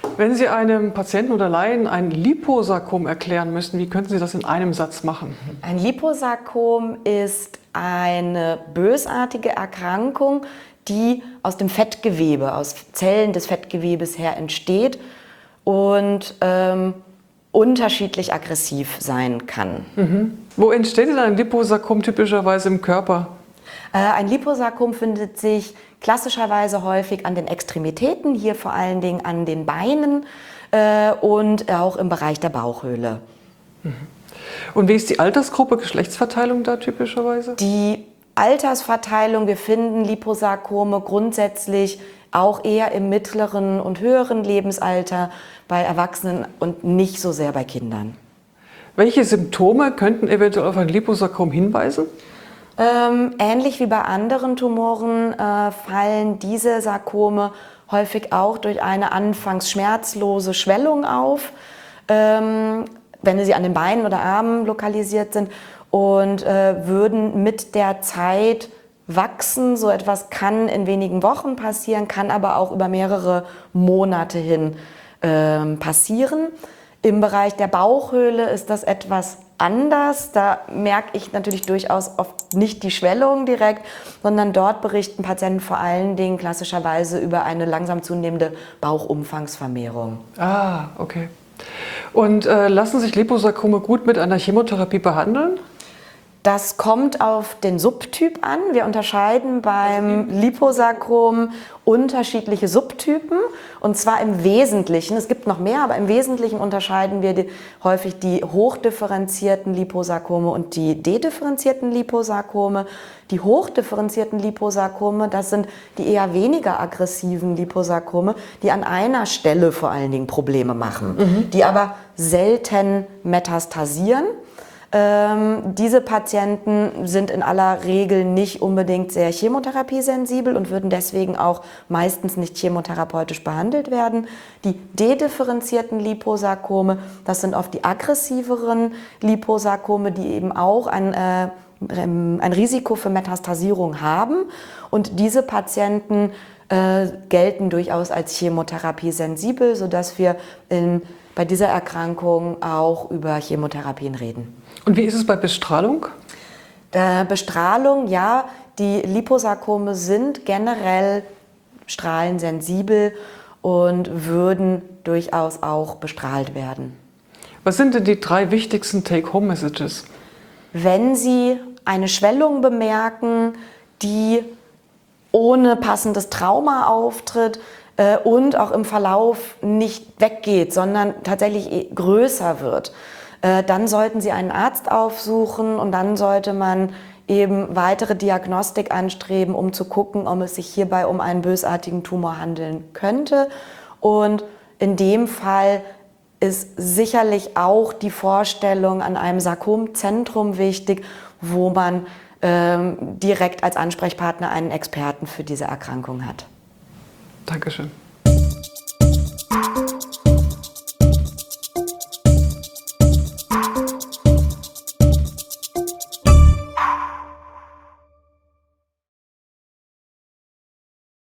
Wenn Sie einem Patienten oder Laien ein Liposarkom erklären müssen, wie könnten Sie das in einem Satz machen? Ein Liposarkom ist eine bösartige Erkrankung, die aus dem Fettgewebe, aus Zellen des Fettgewebes her entsteht und unterschiedlich aggressiv sein kann. Wo entsteht denn ein Liposarkom typischerweise im Körper? Ein Liposarkom findet sich klassischerweise häufig an den Extremitäten, hier vor allen Dingen an den Beinen und auch im Bereich der Bauchhöhle. Und wie ist die Altersgruppe, Geschlechtsverteilung da typischerweise? Die Altersverteilung, wir finden Liposarkome grundsätzlich auch eher im mittleren und höheren Lebensalter bei Erwachsenen und nicht so sehr bei Kindern. Welche Symptome könnten eventuell auf ein Liposarkom hinweisen? Ähnlich wie bei anderen Tumoren fallen diese Sarkome häufig auch durch eine anfangs schmerzlose Schwellung auf, wenn sie an den Beinen oder Armen lokalisiert sind und würden mit der Zeit wachsen. So etwas kann in wenigen Wochen passieren, kann aber auch über mehrere Monate hin passieren. Im Bereich der Bauchhöhle ist das etwas anders. Da merke ich natürlich durchaus oft nicht die Schwellung direkt, sondern dort berichten Patienten vor allen Dingen klassischerweise über eine langsam zunehmende Bauchumfangsvermehrung. Ah, okay. Und lassen sich Liposarkome gut mit einer Chemotherapie behandeln? Das kommt auf den Subtyp an. Wir unterscheiden beim Liposarkom unterschiedliche Subtypen und zwar im Wesentlichen, es gibt noch mehr, aber im Wesentlichen unterscheiden wir häufig die hochdifferenzierten Liposarkome und die dedifferenzierten Liposarkome. Die hochdifferenzierten Liposarkome, das sind die eher weniger aggressiven Liposarkome, die an einer Stelle vor allen Dingen Probleme machen, die aber selten metastasieren. Diese Patienten sind in aller Regel nicht unbedingt sehr chemotherapiesensibel und würden deswegen auch meistens nicht chemotherapeutisch behandelt werden. Die dedifferenzierten Liposarkome, das sind oft die aggressiveren Liposarkome, die eben auch ein Risiko für Metastasierung haben. Und diese Patienten gelten durchaus als chemotherapiesensibel, sodass wir bei dieser Erkrankung auch über Chemotherapien reden. Und wie ist es bei Bestrahlung? Bestrahlung, ja, die Liposarkome sind generell strahlensensibel und würden durchaus auch bestrahlt werden. Was sind denn die 3 wichtigsten Take-Home-Messages? Wenn Sie eine Schwellung bemerken, die ohne passendes Trauma auftritt und auch im Verlauf nicht weggeht, sondern tatsächlich größer wird, dann sollten Sie einen Arzt aufsuchen und dann sollte man eben weitere Diagnostik anstreben, um zu gucken, ob es sich hierbei um einen bösartigen Tumor handeln könnte. Und in dem Fall ist sicherlich auch die Vorstellung an einem Sarkomzentrum wichtig, wo man direkt als Ansprechpartner einen Experten für diese Erkrankung hat. Dankeschön.